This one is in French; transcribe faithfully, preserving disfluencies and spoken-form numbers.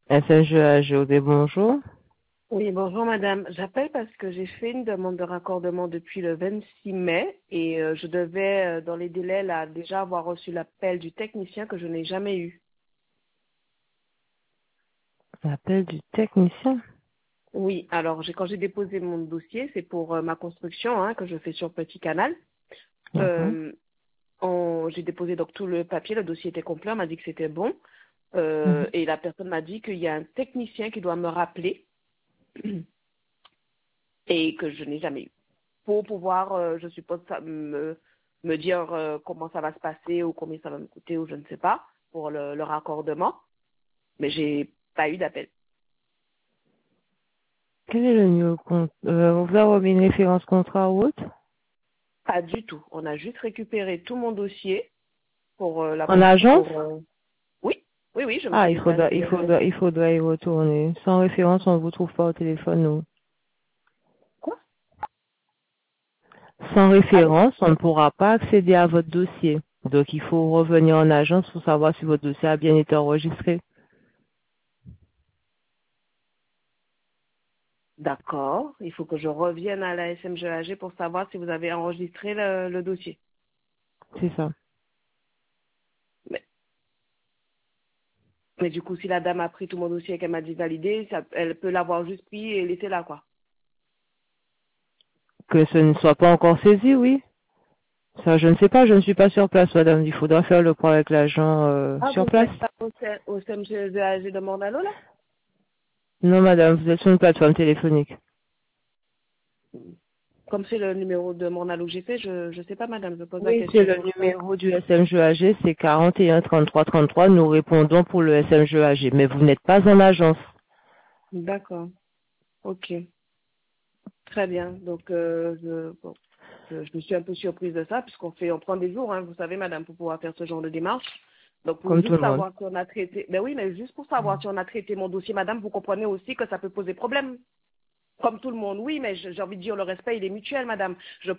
S N G A G O D, bonjour. Oui, bonjour madame. J'appelle parce que j'ai fait une demande de raccordement depuis le vingt-six mai et euh, je devais, euh, dans les délais, là, déjà avoir reçu l'appel du technicien que je n'ai jamais eu. L'appel du technicien. Oui, alors j'ai quand j'ai déposé mon dossier, c'est pour euh, ma construction hein, que je fais sur Petit Canal. D'accord. Euh, on- j'ai déposé donc tout le papier, le dossier était complet, on m'a dit que c'était bon. Euh, Mhm. et la personne m'a dit qu'il y a un technicien qui doit me rappeler et que je n'ai jamais eu. Pour pouvoir, euh, je suppose, ça, me, me dire euh, comment ça va se passer ou combien ça va me coûter ou je ne sais pas pour le, le raccordement. Mais j'ai pas eu d'appel. Quel est le numéro de compte euh, Vous avez une référence contrat ou autre? Pas du tout. On a juste récupéré tout mon dossier pour euh, la En agence? pour euh, oui, oui, oui, je me suis Ah, il faudra, déplacée. il euh, faudra, il faudra y retourner. Sans référence, on ne vous trouve pas au téléphone, nous. Quoi? Sans Ah oui. référence, on ne pourra pas accéder à votre dossier. Donc, il faut revenir en agence pour savoir si votre dossier a bien été enregistré. D'accord. Il faut que je revienne à la S M G A G pour savoir si vous avez enregistré le, le dossier. C'est ça. Mais, mais du coup, si la dame a pris tout mon dossier et qu'elle m'a dit valider, ça, elle peut l'avoir juste pris et laisser là, quoi. Que ce ne soit pas encore saisi, oui. Ça, je ne sais pas, je ne suis pas sur place, madame. Il faudra faire le point avec l'agent euh, Ah, sur vous place. n'êtes pas au, C- au C M G A G de Mornalo, là? Non, madame, vous êtes sur une plateforme téléphonique. Comme c'est le numéro de Mornalo que j'ai fait, je ne sais pas, madame, je pose la Oui, c'est question le pour ça. numéro du S M G A G, c'est quarante et un trente-trois trente-trois. Nous répondons pour le S M G A G, mais vous n'êtes pas en agence. D'accord, ok, très bien. Donc, euh, je, bon, je, je me suis un peu surprise de ça, puisqu'on fait, on prend des jours, hein, vous savez, madame, pour pouvoir faire ce genre de démarche. Donc, pour Comme tout juste le monde. savoir si on a traité, ben oui, mais juste pour savoir si on a traité mon dossier, madame, vous comprenez aussi que ça peut poser problème. Comme tout le monde, oui, mais j'ai j'ai envie de dire, le respect, il est mutuel, madame. Je